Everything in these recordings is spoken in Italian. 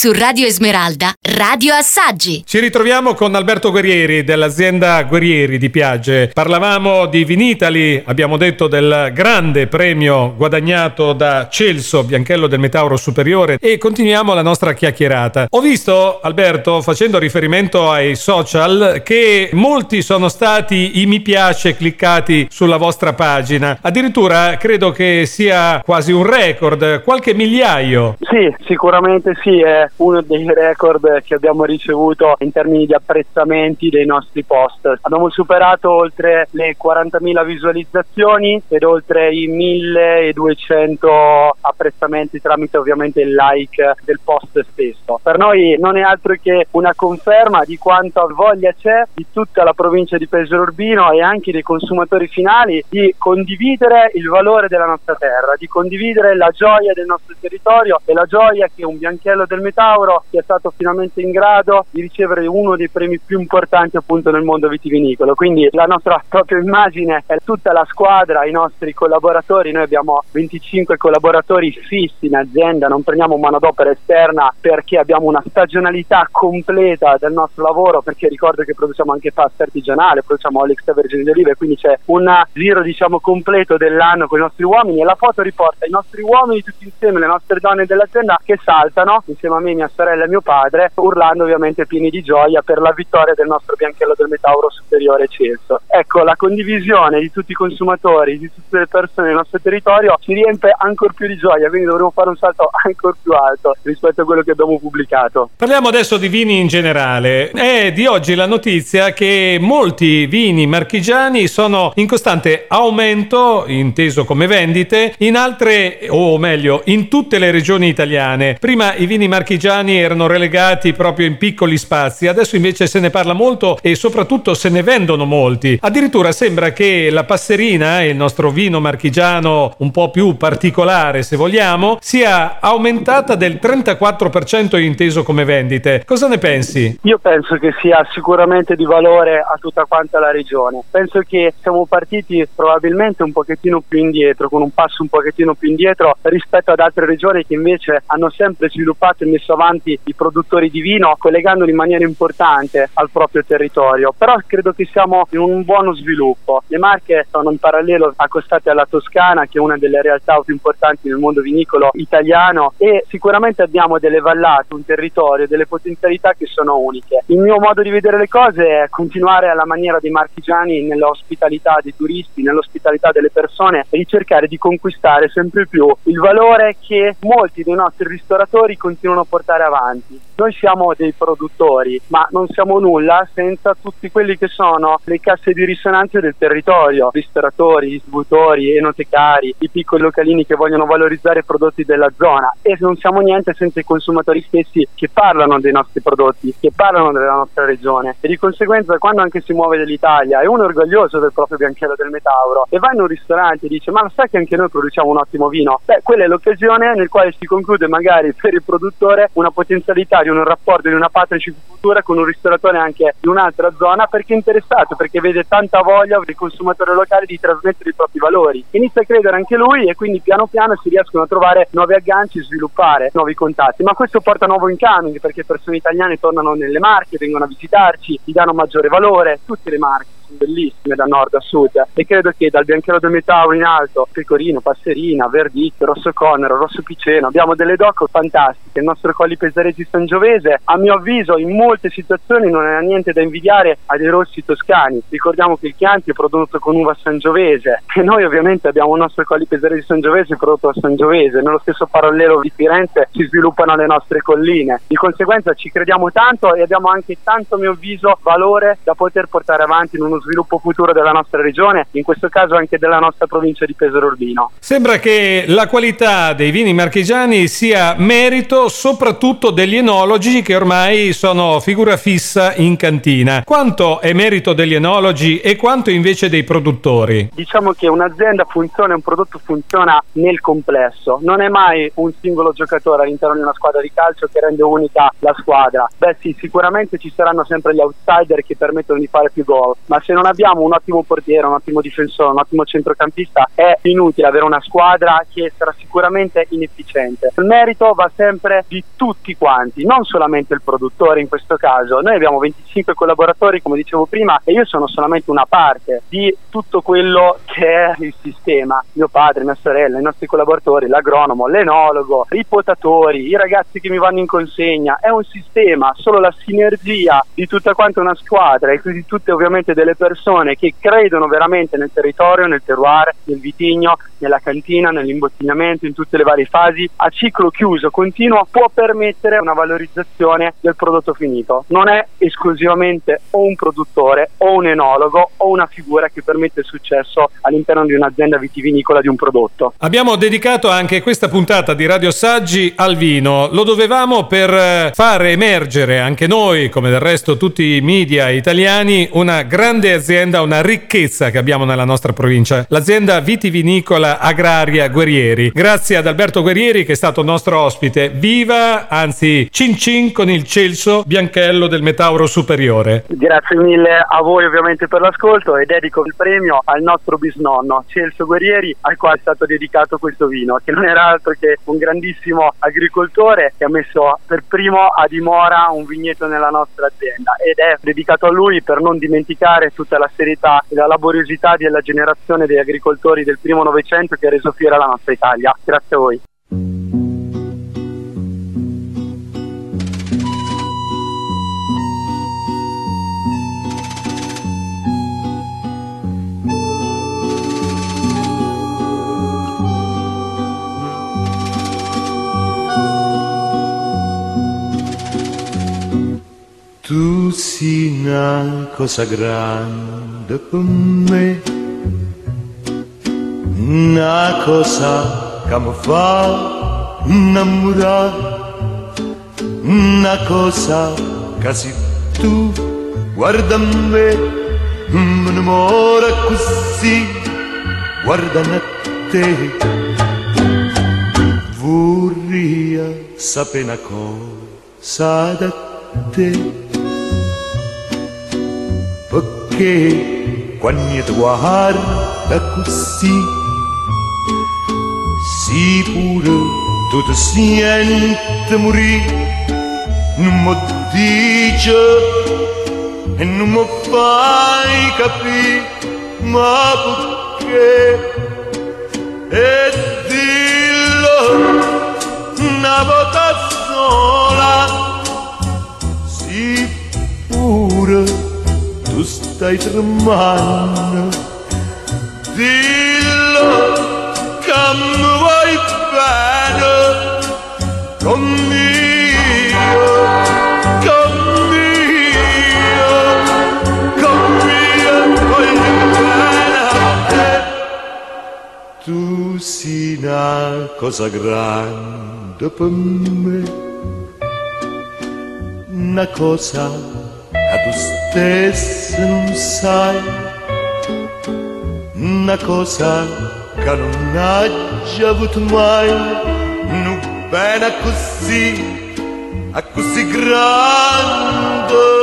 Su Radio Esmeralda, Radio Assaggi. Ci ritroviamo con Alberto Guerrieri dell'azienda Guerrieri di Piagge. Parlavamo di Vinitaly, abbiamo detto del grande premio guadagnato da Celso, Bianchello del Metauro Superiore, e continuiamo la nostra chiacchierata. Ho visto, Alberto, facendo riferimento ai social, che molti sono stati i mi piace cliccati sulla vostra pagina. Addirittura credo che sia quasi un record, qualche migliaio. Sì, sicuramente sì, è uno dei record che abbiamo ricevuto in termini di apprezzamenti dei nostri post. Abbiamo superato oltre le 40.000 visualizzazioni ed oltre i 1.200 apprezzamenti tramite ovviamente il like del post stesso. Per noi non è altro che una conferma di quanta voglia c'è di tutta la provincia di Pesaro Urbino e anche dei consumatori finali di condividere il valore della nostra terra, di condividere la gioia del nostro territorio e la gioia che un Bianchello del Metauro sia stato finalmente in grado di ricevere uno dei premi più importanti appunto nel mondo vitivinicolo. Quindi la nostra propria immagine è tutta la squadra, i nostri collaboratori. Noi abbiamo 25 collaboratori fissi in azienda, non prendiamo manodopera esterna perché abbiamo una stagionalità completa del nostro lavoro, perché ricordo che produciamo anche pasta artigianale, produciamo olio extravergine di olive, quindi c'è un giro completo dell'anno con i nostri uomini, e la foto riporta i nostri uomini tutti insieme, le nostre donne dell'azienda che saltano insieme a me, mia sorella e mio padre, urlando ovviamente pieni di gioia per la vittoria del nostro Bianchello del Metauro Superiore Celso. Ecco, la condivisione di tutti i consumatori, di tutte le persone del nostro territorio ci riempie ancora più di gioia, quindi dovremo fare un salto ancora più alto rispetto a quello che abbiamo pubblicato. Parliamo adesso di vini in generale. È di oggi la notizia che molti vini marchigiani sono in costante aumento, inteso come vendite, in altre, o meglio, in tutte le regioni italiane. Prima i vini marchigiani erano relegati proprio in piccoli spazi, adesso invece se ne parla molto e soprattutto se ne vendono molti. Addirittura sembra che la Passerina, il nostro vino marchigiano un po' più particolare se vogliamo, sia aumentata del 34% inteso come vendite. Cosa ne pensi? Io penso che sia sicuramente di valore a tutta quanta la regione. Penso che siamo partiti probabilmente un pochettino più indietro, con un passo un pochettino più indietro rispetto ad altre regioni che invece hanno sempre sviluppato e messo avanti i produttori di vino, collegandoli in maniera importante al proprio territorio. Però credo che siamo in un buono sviluppo. Le Marche sono in parallelo accostate alla Toscana, che è una delle realtà più importanti nel mondo vinicolo italiano, e sicuramente abbiamo delle vallate, un territorio, delle potenzialità che sono uniche. Il mio modo di vedere le cose è continuare alla maniera dei marchigiani nell'ospitalità dei turisti, nell'ospitalità delle persone, e di cercare di conquistare sempre più il valore che molti dei nostri ristoratori continuano a portare avanti. Noi siamo dei produttori, ma non siamo nulla senza tutti quelli che sono le casse di risonanza del territorio, ristoratori, distributori, enotecari, i piccoli localini che vogliono valorizzare i prodotti della zona, e non siamo niente senza i consumatori stessi che parlano dei nostri prodotti, che parlano della nostra regione, e di conseguenza quando anche si muove dell'Italia e uno è orgoglioso del proprio Bianchello del Metauro e va in un ristorante e dice: ma sai che anche noi produciamo un ottimo vino? Quella è l'occasione nel quale si conclude magari per il produttore una potenzialità di un rapporto, di una patricipatura con un ristoratore anche di un'altra zona, perché è interessato, perché vede tanta voglia del consumatore locale di trasmettere i propri valori. Inizia a credere anche lui e quindi piano piano si riescono a trovare nuovi agganci, sviluppare nuovi contatti. Ma questo porta nuovo incoming, perché persone italiane tornano nelle Marche, vengono a visitarci, gli danno maggiore valore. Tutte le Marche sono bellissime da nord a sud, e credo che dal Bianchello del Metauro in alto, Pecorino, Passerina, Verdicchio, Rosso Conero, Rosso Piceno, abbiamo delle doc fantastiche. Il nostro Colli Pesaresi Sangiovese, a mio avviso, in molte situazioni non ha niente da invidiare a dei rossi toscani. Ricordiamo che il Chianti è prodotto con uva sangiovese, e noi ovviamente abbiamo il nostro Colli Pesaresi Sangiovese prodotto a Sangiovese. Nello stesso parallelo di Firenze si sviluppano le nostre colline. Di conseguenza ci crediamo tanto, e abbiamo anche tanto, a mio avviso, valore da poter portare avanti in uno sviluppo futuro della nostra regione, in questo caso anche della nostra provincia di Pesaro Urbino. Sembra che la qualità dei vini marchigiani sia merito soprattutto degli enologi, che ormai sono figura fissa in cantina. Quanto è merito degli enologi e quanto invece dei produttori? Diciamo che un'azienda funziona, un prodotto funziona nel complesso, non è mai un singolo giocatore all'interno di una squadra di calcio che rende unica la squadra. Beh sì, sicuramente ci saranno sempre gli outsider che permettono di fare più gol, ma se se non abbiamo un ottimo portiere, un ottimo difensore, un ottimo centrocampista, è inutile avere una squadra che sarà sicuramente inefficiente. Il merito va sempre di tutti quanti, non solamente il produttore in questo caso. Noi abbiamo 25 collaboratori, come dicevo prima, e io sono solamente una parte di tutto quello che è il sistema. Mio padre, mia sorella, i nostri collaboratori, l'agronomo, l'enologo, i potatori, i ragazzi che mi vanno in consegna. È un sistema, solo la sinergia di tutta quanta una squadra e di tutte ovviamente delle persone che credono veramente nel territorio, nel terroir, nel vitigno, nella cantina, nell'imbottigliamento, in tutte le varie fasi, a ciclo chiuso, continuo, può permettere una valorizzazione del prodotto finito. Non è esclusivamente o un produttore o un enologo o una figura che permette il successo all'interno di un'azienda vitivinicola di un prodotto. Abbiamo dedicato anche questa puntata di Radio Assaggi al vino. Lo dovevamo per far emergere anche noi, come del resto tutti i media italiani, una grande azienda, una ricchezza che abbiamo nella nostra provincia, l'azienda vitivinicola agraria Guerrieri. Grazie ad Alberto Guerrieri che è stato nostro ospite. Viva, anzi cin cin con il Celso Bianchello del Metauro Superiore. Grazie mille a voi ovviamente per l'ascolto e dedico il premio al nostro bisnonno Celso Guerrieri, al quale è stato dedicato questo vino, che non era altro che un grandissimo agricoltore che ha messo per primo a dimora un vigneto nella nostra azienda, ed è dedicato a lui per non dimenticare tutta la serietà e la laboriosità della generazione degli agricoltori del primo Novecento che ha reso fiera la nostra Italia. Grazie a voi. Tu sei una cosa grande per me, una cosa che mi fa innamorare, una cosa che se tu guarda me mi innamora così, guardando a te. Vorrei sapere una cosa da te, perché quando ti guarda così, sì pure tu ti senti morire, non mi dici e non mi fai capire, ma perché? E dillo una volta sola, sì pure tu stai tremando, dillo che mi vuoi bene, conmigo, voglio bene a te. Tu sei una cosa grande per me, una cosa che tu stesso non sai, una cosa che non hai già avuto mai, non bene a così grande.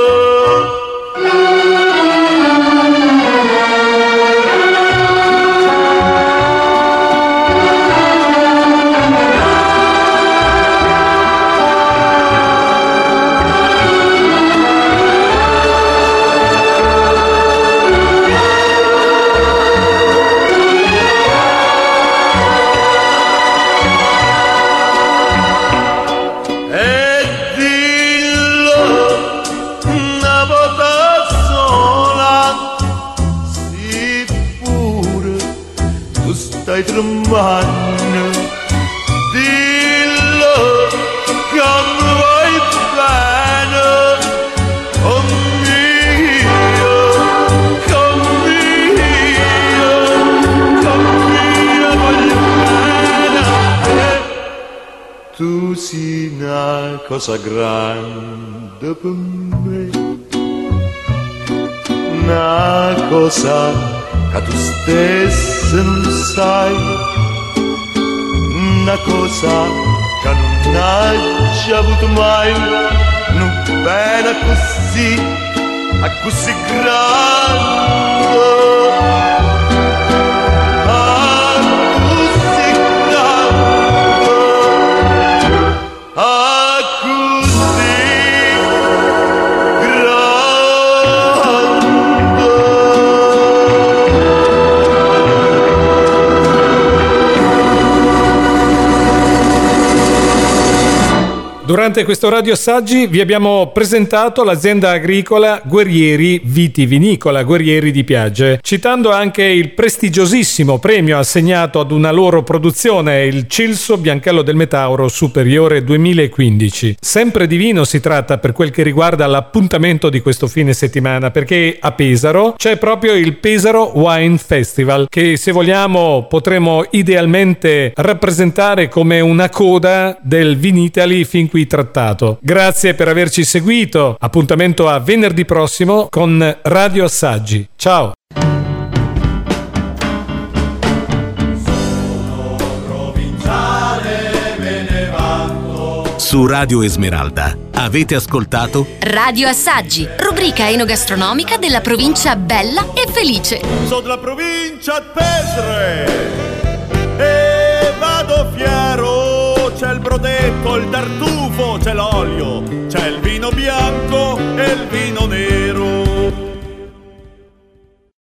Stai tremando, dillo che mi vuoi bene, conmigo, voglio bene a te. Tu sei una cosa grande per me, una cosa che tu stesso non sai, una cosa che non hai già avuto mai, non bene a così grande, Durante questo Radio Assaggi vi abbiamo presentato l'azienda agricola Guerrieri Vitivinicola, Guerrieri di Piagge, citando anche il prestigiosissimo premio assegnato ad una loro produzione, il Cilso Bianchello del Metauro Superiore 2015. Sempre di vino si tratta per quel che riguarda l'appuntamento di questo fine settimana, perché a Pesaro c'è proprio il Pesaro Wine Festival, che se vogliamo potremo idealmente rappresentare come una coda del Vinitaly fin qui trattato. Grazie per averci seguito. Appuntamento a venerdì prossimo con Radio Assaggi. Ciao. Su Radio Esmeralda avete ascoltato Radio Assaggi, rubrica enogastronomica della provincia bella e felice. sono della provincia di Pestre e vado fiero. C'è il brodetto, il tartufo, c'è l'olio, c'è il vino bianco e il vino nero.